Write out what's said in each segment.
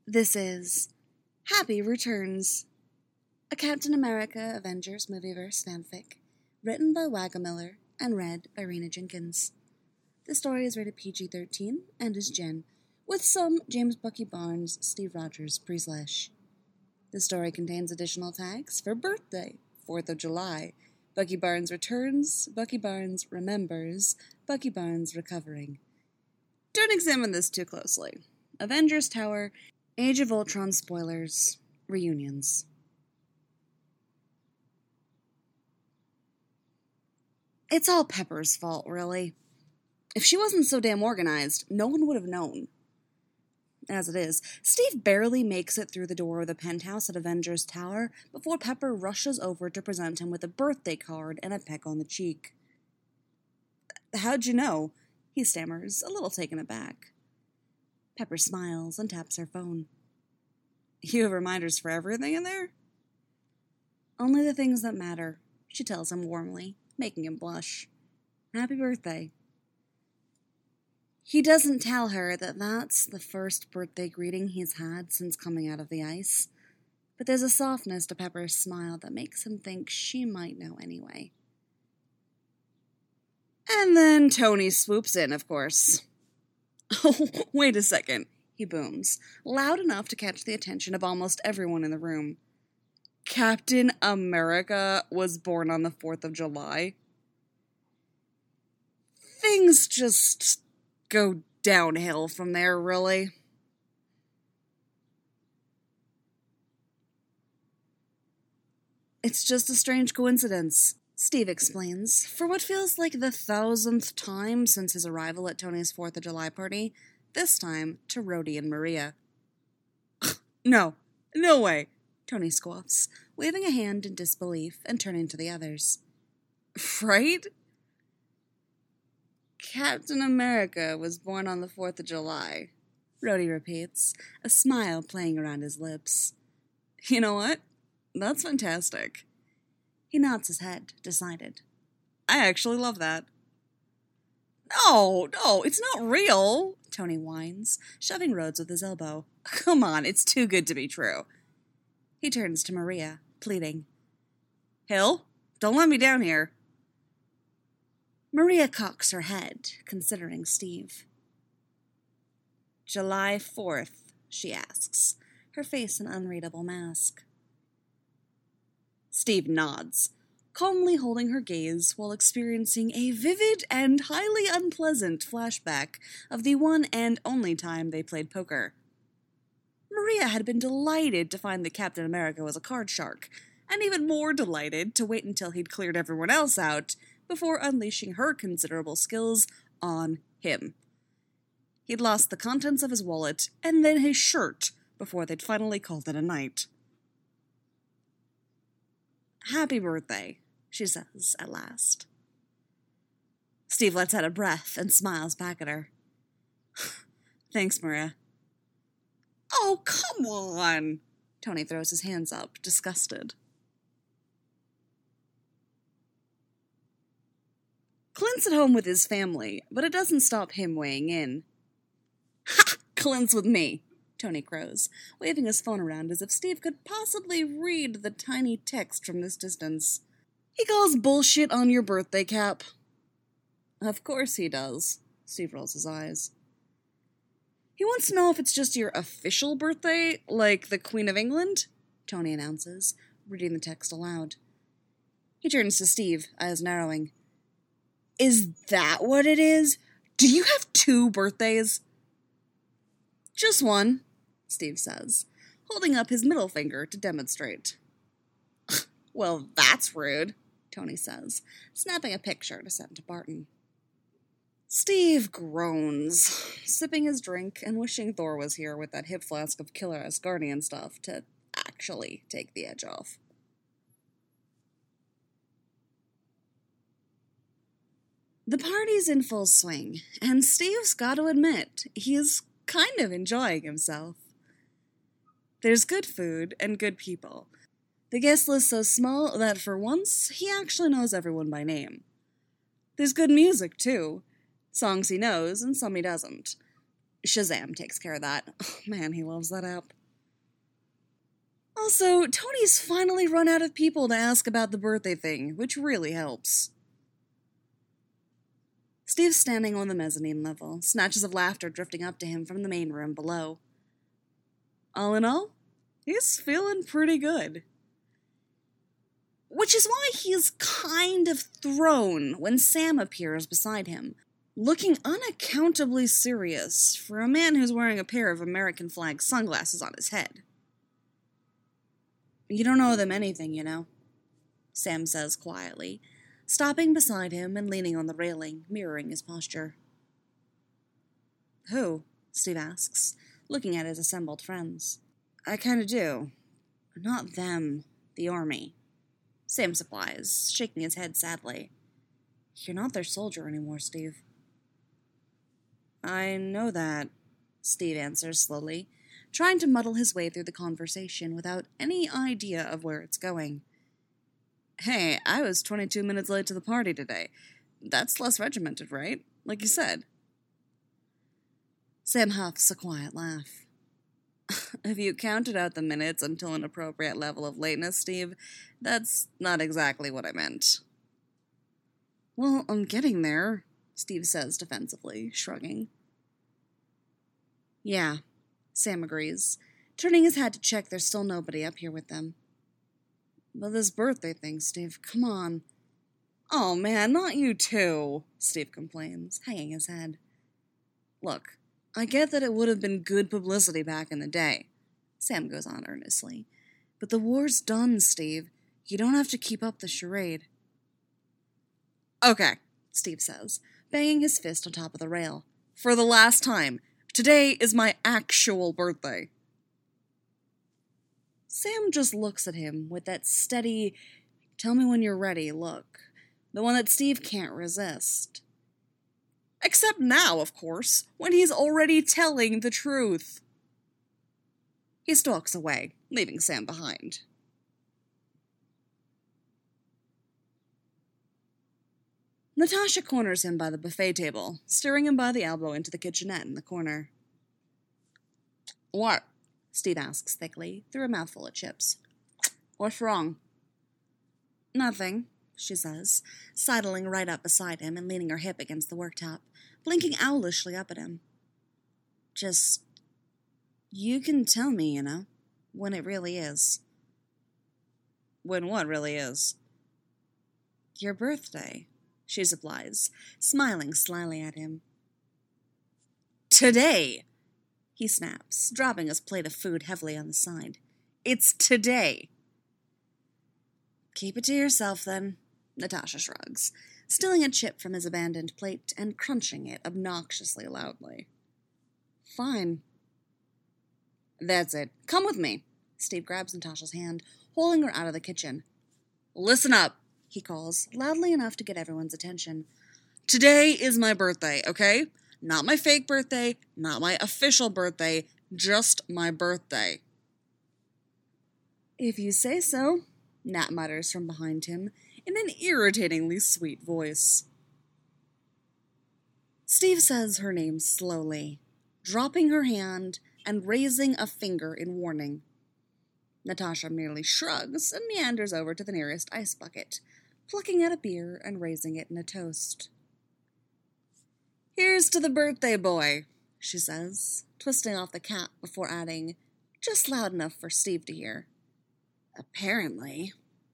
This is Happy Returns, a Captain America Avengers Movieverse fanfic, written by Wagamiller and read by Raina Jenkins. The story is rated PG-13 and is Gen, with some James Bucky Barnes, Steve Rogers pre-slash. The story contains additional tags for birthday, 4th of July, Bucky Barnes returns, Bucky Barnes remembers, Bucky Barnes recovering. Don't examine this too closely. Avengers Tower, Age of Ultron spoilers, reunions. It's all Pepper's fault, really. If she wasn't so damn organized, no one would have known. As it is, Steve barely makes it through the door of the penthouse at Avengers Tower before Pepper rushes over to present him with a birthday card and a peck on the cheek. "How'd you know?" he stammers, a little taken aback. Pepper smiles and taps her phone. "You have reminders for everything in there?" "Only the things that matter," she tells him warmly, making him blush. "Happy birthday." He doesn't tell her that that's the first birthday greeting he's had since coming out of the ice, but there's a softness to Pepper's smile that makes him think she might know anyway. And then Tony swoops in, of course. "Oh, wait a second," he booms, loud enough to catch the attention of almost everyone in the room. "Captain America was born on the 4th of July. Things just go downhill from there, really. It's just a strange coincidence," Steve explains, for what feels like the 1,000th time since his arrival at Tony's 4th of July party, this time to Rhodey and Maria. No way," Tony scoffs, waving a hand in disbelief and turning to the others. "Right? Captain America was born on the 4th of July, Rhodey repeats, a smile playing around his lips. "You know what? That's fantastic." He nods his head, decided. "I actually love that." No, it's not real," Tony whines, shoving Rhodes with his elbow. "Come on, it's too good to be true." He turns to Maria, pleading. "Hill, don't let me down here." Maria cocks her head, considering Steve. "July 4th, she asks, her face an unreadable mask. Steve nods, calmly holding her gaze while experiencing a vivid and highly unpleasant flashback of the one and only time they played poker. Maria had been delighted to find that Captain America was a card shark, and even more delighted to wait until he'd cleared everyone else out before unleashing her considerable skills on him. He'd lost the contents of his wallet and then his shirt before they'd finally called it a night. "Happy birthday," she says at last. Steve lets out a breath and smiles back at her. "Thanks, Maria." "Oh, come on!" Tony throws his hands up, disgusted. Clint's at home with his family, but it doesn't stop him weighing in. "Ha! Clint's with me," Tony crows, waving his phone around as if Steve could possibly read the tiny text from this distance. "He calls bullshit on your birthday, Cap." "Of course he does," Steve rolls his eyes. "He wants to know if it's just your official birthday, like the Queen of England," Tony announces, reading the text aloud. He turns to Steve, eyes narrowing. "Is that what it is? Do you have 2 birthdays?" "Just one," Steve says, holding up his middle finger to demonstrate. "Well, that's rude," Tony says, snapping a picture to send to Barton. Steve groans, sipping his drink and wishing Thor was here with that hip flask of killer Asgardian stuff to actually take the edge off. The party's in full swing, and Steve's got to admit, he's kind of enjoying himself. There's good food and good people. The guest list so small that for once, he actually knows everyone by name. There's good music, too. Songs he knows and some he doesn't. Shazam takes care of that. Oh, man, he loves that app. Also, Tony's finally run out of people to ask about the birthday thing, which really helps. Steve's standing on the mezzanine level, snatches of laughter drifting up to him from the main room below. All in all, he's feeling pretty good. Which is why he's kind of thrown when Sam appears beside him, looking unaccountably serious for a man who's wearing a pair of American flag sunglasses on his head. You don't owe them anything, you know, Sam says quietly, stopping beside him and leaning on the railing, mirroring his posture. Who? Steve asks, looking at his assembled friends. I kinda do. Not them, the army. Sam supplies, shaking his head sadly. You're not their soldier anymore, Steve. I know that, Steve answers slowly, trying to muddle his way through the conversation without any idea of where it's going. Hey, I was 22 minutes late to the party today. That's less regimented, right? Like you said. Sam huffs a quiet laugh. If you counted out the minutes until an appropriate level of lateness, Steve, that's not exactly what I meant. Well, I'm getting there, Steve says defensively, shrugging. Yeah, Sam agrees, turning his head to check there's still nobody up here with them. But this birthday thing, Steve, come on. Oh man, not you too, Steve complains, hanging his head. Look, I get that it would have been good publicity back in the day, Sam goes on earnestly. But the war's done, Steve. You don't have to keep up the charade. Okay, Steve says, banging his fist on top of the rail. For the last time, today is my actual birthday. Sam just looks at him with that steady, tell me when you're ready look, the one that Steve can't resist. Except now, of course, when he's already telling the truth. He stalks away, leaving Sam behind. Natasha corners him by the buffet table, steering him by the elbow into the kitchenette in the corner. What? Steve asks thickly, through a mouthful of chips. What's wrong? Nothing, she says, sidling right up beside him and leaning her hip against the worktop, blinking owlishly up at him. Just, you can tell me, you know, when it really is. When what really is? Your birthday, she supplies, smiling slyly at him. Today, he snaps, dropping his plate of food heavily on the side. It's today. Keep it to yourself, then, Natasha shrugs, stealing a chip from his abandoned plate and crunching it obnoxiously loudly. Fine. That's it. Come with me. Steve grabs Natasha's hand, holding her out of the kitchen. Listen up, he calls, loudly enough to get everyone's attention. Today is my birthday, okay? Not my fake birthday, not my official birthday, just my birthday. If you say so, Nat mutters from behind him in an irritatingly sweet voice. Steve says her name slowly, dropping her hand and raising a finger in warning. Natasha merely shrugs and meanders over to the nearest ice bucket, plucking out a beer and raising it in a toast. Here's to the birthday boy, she says, twisting off the cap before adding, just loud enough for Steve to hear. Apparently.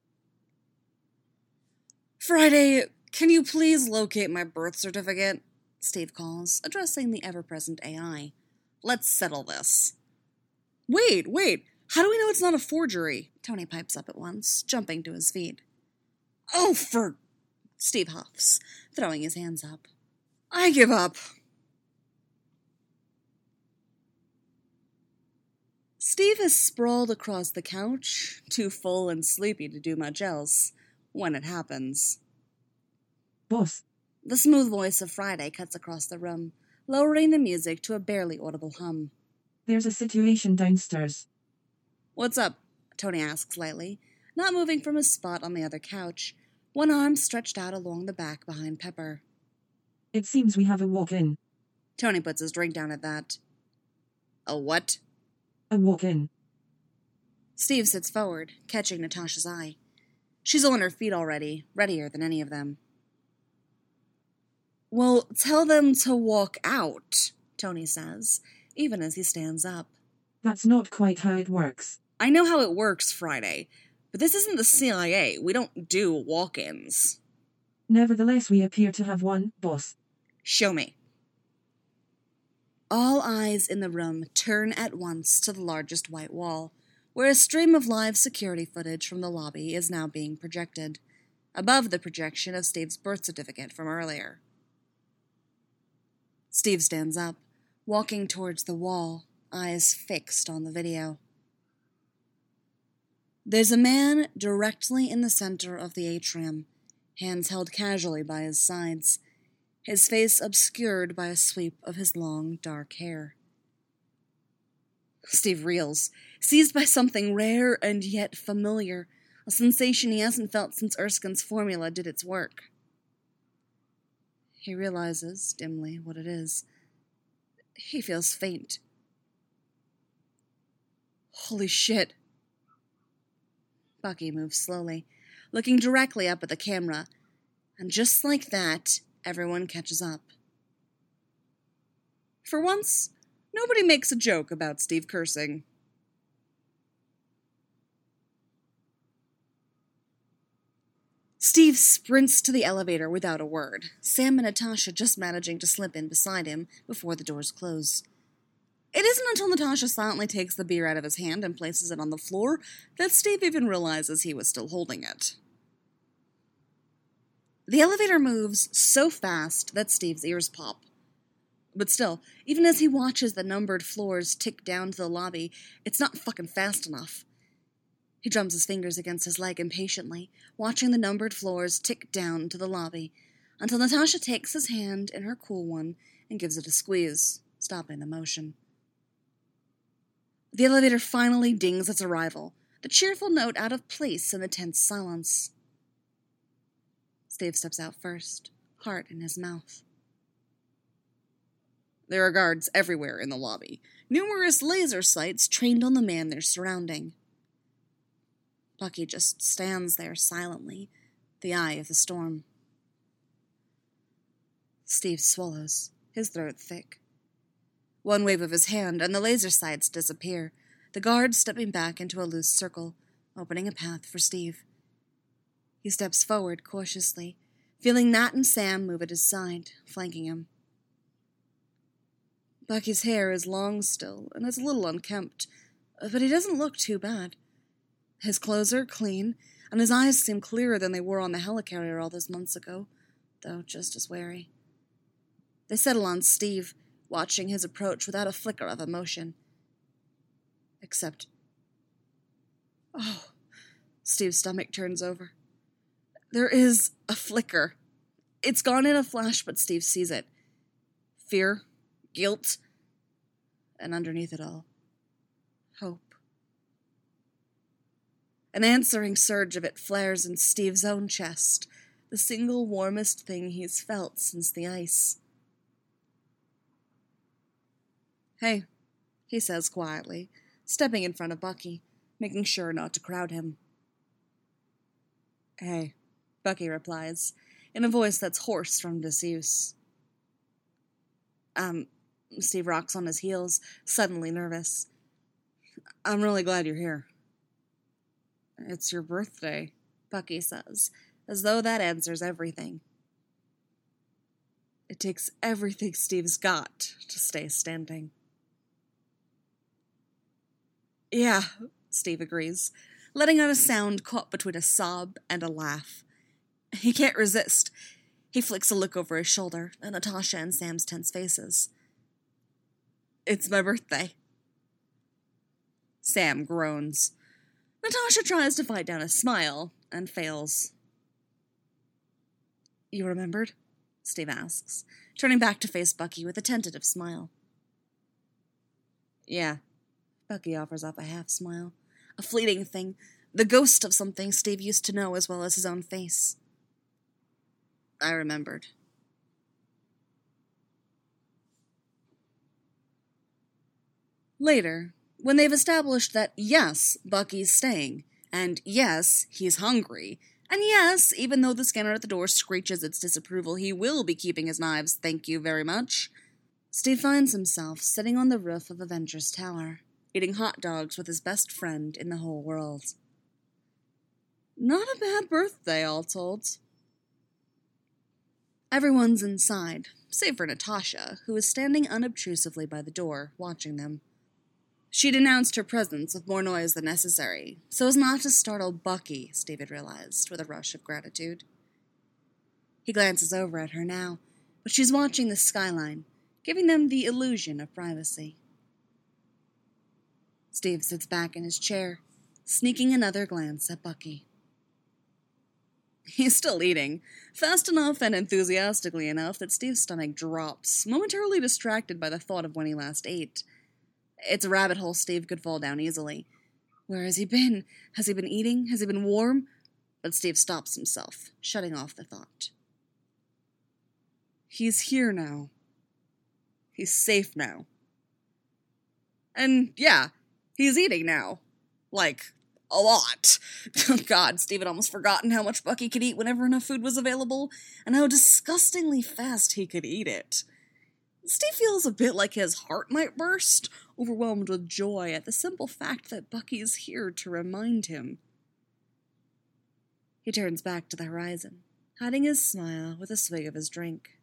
Friday, can you please locate my birth certificate? Steve calls, addressing the ever-present AI. Let's settle this. Wait, how do we know it's not a forgery? Tony pipes up at once, jumping to his feet. Oh, Steve huffs, throwing his hands up. I give up. Steve is sprawled across the couch, too full and sleepy to do much else, when it happens. Boss. The smooth voice of Friday cuts across the room, lowering the music to a barely audible hum. There's a situation downstairs. What's up? Tony asks lightly, not moving from his spot on the other couch, one arm stretched out along the back behind Pepper. It seems we have a walk-in. Tony puts his drink down at that. A what? A walk-in. Steve sits forward, catching Natasha's eye. She's on her feet already, readier than any of them. Well, tell them to walk out, Tony says, even as he stands up. That's not quite how it works. I know how it works, Friday, but this isn't the CIA. We don't do walk-ins. Nevertheless, we appear to have one, boss. Show me. All eyes in the room turn at once to the largest white wall, where a stream of live security footage from the lobby is now being projected, above the projection of Steve's birth certificate from earlier. Steve stands up, walking towards the wall, eyes fixed on the video. There's a man directly in the center of the atrium, hands held casually by his sides, his face obscured by a sweep of his long, dark hair. Steve reels, seized by something rare and yet familiar, a sensation he hasn't felt since Erskine's formula did its work. He realizes, dimly, what it is. He feels faint. Holy shit. Bucky moves slowly, looking directly up at the camera, and just like that, everyone catches up. For once, nobody makes a joke about Steve cursing. Steve sprints to the elevator without a word, Sam and Natasha just managing to slip in beside him before the doors close. It isn't until Natasha silently takes the beer out of his hand and places it on the floor that Steve even realizes he was still holding it. The elevator moves so fast that Steve's ears pop. But still, even as he watches the numbered floors tick down to the lobby, it's not fucking fast enough. He drums his fingers against his leg impatiently, watching the numbered floors tick down to the lobby, until Natasha takes his hand in her cool one and gives it a squeeze, stopping the motion. The elevator finally dings its arrival, the cheerful note out of place in the tense silence. Steve steps out first, heart in his mouth. There are guards everywhere in the lobby, numerous laser sights trained on the man they're surrounding. Bucky just stands there silently, the eye of the storm. Steve swallows, his throat thick. One wave of his hand, and the laser sights disappear, the guards stepping back into a loose circle, opening a path for Steve. He steps forward cautiously, feeling Nat and Sam move at his side, flanking him. Bucky's hair is long still, and is a little unkempt, but he doesn't look too bad. His clothes are clean, and his eyes seem clearer than they were on the helicarrier all those months ago, though just as wary. They settle on Steve, watching his approach without a flicker of emotion. Except... Oh, Steve's stomach turns over. There is a flicker. It's gone in a flash, but Steve sees it. Fear, guilt, and underneath it all, hope. An answering surge of it flares in Steve's own chest, the single warmest thing he's felt since the ice. Hey, he says quietly, stepping in front of Bucky, making sure not to crowd him. Hey, Bucky replies, in a voice that's hoarse from disuse. Steve rocks on his heels, suddenly nervous. I'm really glad you're here. It's your birthday, Bucky says, as though that answers everything. It takes everything Steve's got to stay standing. Yeah, Steve agrees, letting out a sound caught between a sob and a laugh. He can't resist. He flicks a look over his shoulder at Natasha and Sam's tense faces. It's my birthday. Sam groans. Natasha tries to fight down a smile and fails. You remembered? Steve asks, turning back to face Bucky with a tentative smile. Yeah. Bucky offers up a half smile, a fleeting thing, the ghost of something Steve used to know as well as his own face. I remembered. Later, when they've established that yes, Bucky's staying, and yes, he's hungry, and yes, even though the scanner at the door screeches its disapproval, he will be keeping his knives, thank you very much, Steve finds himself sitting on the roof of Avengers Tower, eating hot dogs with his best friend in the whole world. Not a bad birthday, all told. Everyone's inside, save for Natasha, who is standing unobtrusively by the door, watching them. She'd announced her presence with more noise than necessary, so as not to startle Bucky, Steve had realized, with a rush of gratitude. He glances over at her now, but she's watching the skyline, giving them the illusion of privacy. Steve sits back in his chair, sneaking another glance at Bucky. He's still eating, fast enough and enthusiastically enough that Steve's stomach drops, momentarily distracted by the thought of when he last ate. It's a rabbit hole Steve could fall down easily. Where has he been? Has he been eating? Has he been warm? But Steve stops himself, shutting off the thought. He's here now. He's safe now. And yeah, he's eating now. Like, a lot. God, Steve had almost forgotten how much Bucky could eat whenever enough food was available, and how disgustingly fast he could eat it. Steve feels a bit like his heart might burst, overwhelmed with joy at the simple fact that Bucky's here to remind him. He turns back to the horizon, hiding his smile with a swig of his drink.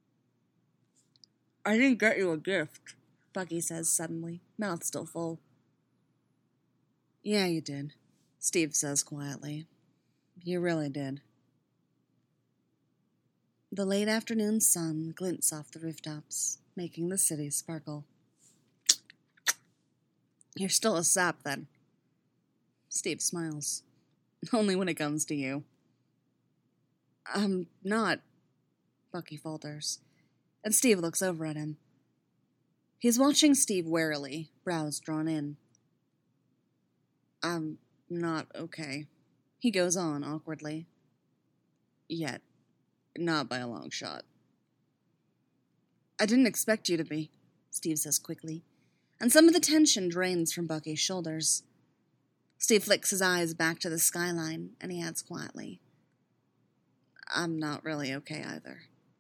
I didn't get you a gift, Bucky says suddenly, mouth still full. Yeah, you did, Steve says quietly. You really did. The late afternoon sun glints off the rooftops, making the city sparkle. You're still a sap, then. Steve smiles. Only when it comes to you. I'm not, Bucky falters, and Steve looks over at him. He's watching Steve warily, brows drawn in. I'm not okay, he goes on awkwardly. Yet. Not by a long shot. I didn't expect you to be, Steve says quickly, and some of the tension drains from Bucky's shoulders. Steve flicks his eyes back to the skyline, and he adds quietly, I'm not really okay either.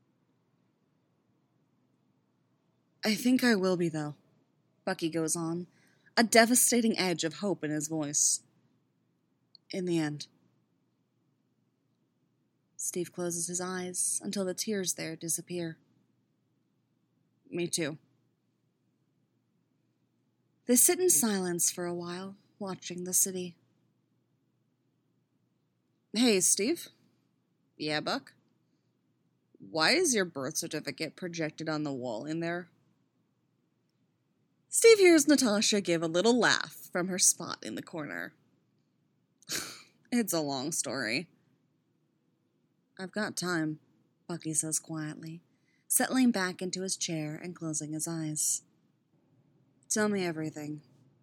I think I will be, though, Bucky goes on, a devastating edge of hope in his voice. In the end. Steve closes his eyes until the tears there disappear. Me too. They sit in silence for a while, watching the city. Hey, Steve? Yeah, Buck? Why is your birth certificate projected on the wall in there? Steve hears Natasha give a little laugh from her spot in the corner. It's a long story. I've got time, Bucky says quietly, settling back into his chair and closing his eyes. Tell me everything.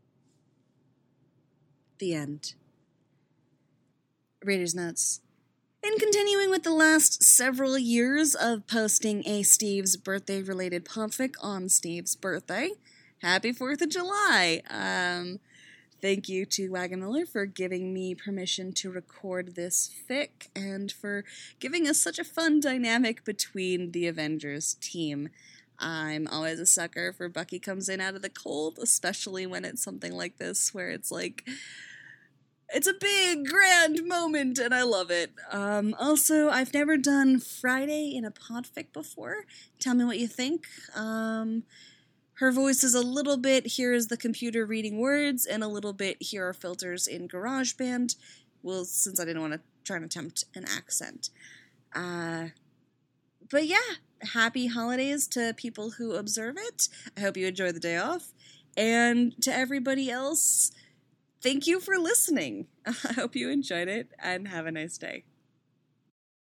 The end. Reader's notes. In continuing with the last several years of posting a Steve's birthday-related podfic on Steve's birthday, happy 4th of July! Thank you to Wagon Miller for giving me permission to record this fic and for giving us such a fun dynamic between the Avengers team. I'm always a sucker for Bucky comes in out of the cold, especially when it's something like this where it's like, it's a big, grand moment, and I love it. Also, I've never done Friday in a podfic before. Tell me what you think. Her voice is a little bit, here is the computer reading words, and a little bit, here are filters in GarageBand. Well, since I didn't want to try and attempt an accent. But yeah, happy holidays to people who observe it. I hope you enjoy the day off. And to everybody else, thank you for listening. I hope you enjoyed it, and have a nice day.